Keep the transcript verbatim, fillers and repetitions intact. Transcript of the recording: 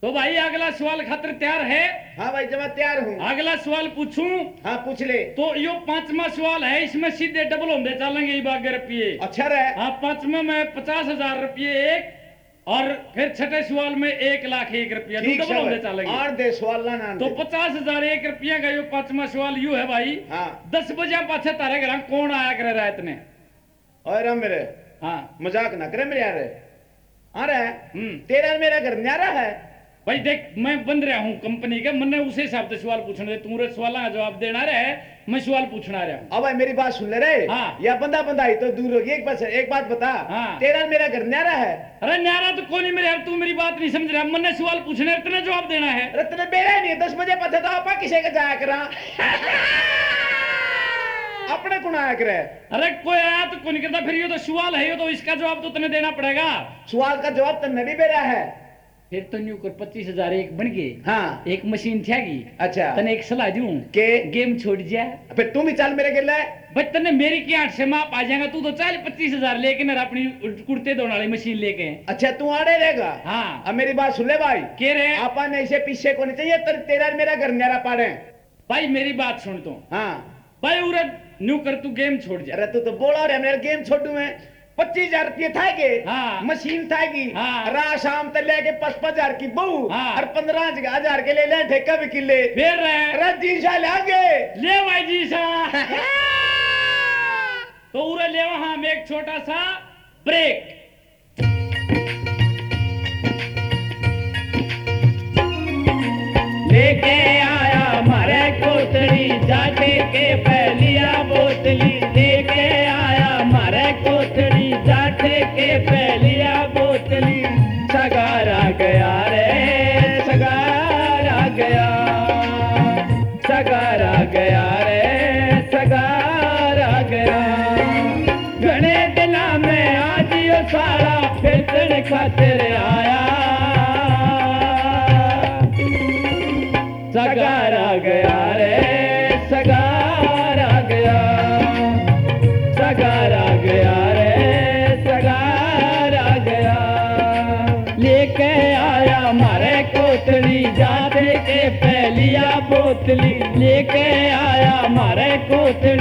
तो भाई अगला सवाल खातिर तैयार है? हाँ भाई जब तैयार हूँ। अगला सवाल पूछूं? हाँ पूछ ले। तो यो पांचवा सवाल है, इसमें सीधे डबल होंगे चलेंगे ये बारह रुपये। अच्छा रहे। हाँ पांचवा में पचास हजार रुपये एक, और फिर छठे सवाल में एक लाख एक रुपया डबल होंगे चलेंगे। और दे सवाल ना तो पचास हजार एक रुपया का यो पांचवा सवाल यू है भाई। हाँ। दस बजे पाछे तारे घर कौन आया करे रात ने? और मेरे हाँ मजाक ना करे मेरे यार। अरे हम्म तेरा मेरा घर न्यारा है भाई। देख मैं बन रहा हूँ कंपनी का, मैंने उसे हिसाब से सवाल पूछने दे। तू सवाल का जवाब देना रहे, मैं सवाल पूछना रहा हूँ। अब भाई मेरी बात सुन ले रे। हाँ। या बंदा बंदा ही तो दूर होगी। एक बात एक बात बता। हाँ। तेरा मेरा घर न्यारा है। अरे न्यारा तो कौन ही मेरे यार, तू मेरी बात नहीं समझ रहा। मैंने सवाल पूछने इतने जवाब देना है। अरे तेरे बेरा नहीं है। दस बजे पता तो आपा किसे का जाया करा अपने कौन आया करे। अरे कोई आया तो कौन करता। फिर ये तो सवाल है, ये तो इसका जवाब तो तने देना पड़ेगा। सवाल का जवाब तन्ने भी बेरा है। फिर तो न्यू कर पच्चीस हजार एक बन गए। हाँ। एक मशीन थी। अच्छा तने एक सलाह दूं के गेम छोड़ जा। फिर तुम ही चल मेरे गिला। भाई तने मेरी की आठ से माप आ जाएगा। तू तो चल पच्चीस हजार लेके ना अपनी कुर्ते धोने वाली मशीन लेके। अच्छा तू आड़े रहेगा। हाँ। अब मेरी बात सुन ले भाई। के रे आपा ने इसे पीछे को नहीं चाहिए। तर, तेरा मेरा घर न्यारा पाड़े। भाई मेरी बात सुन तू। हाँ भाई उरे न्यू कर तू गेम छोड़ जा। अरे तू तो बोला रहा मेरा गेम छोड़ू मैं। पच्चीस हजार रुपये था के। हाँ। मशीन था की। हाँ। रात शाम तक लेके पचपन हजार की बहू। हाँ। और पंद्रह हजार के ले ले ठेका भी किले फिर रहे अरे जीसा लागे ले भाई जी सा तो उरे ले हम एक छोटा सा ब्रेक। लेके आया मारे कोतड़ी जाके के पहलिया बोतली। लेके आया मारे कोतड़ी जाके के पहलिया बोतली। सगारा गया रे सगारा गया। सगारा गया रे सगारा गया। घने दिना में आज यो सारा फिरतन खातिर आया। सगारा गया रे सगारा गया। सगारा गया रे सगारा गया। लेके आया मारे कोतली जाते के पहलिया बोतली। लेके आया मारे कोतली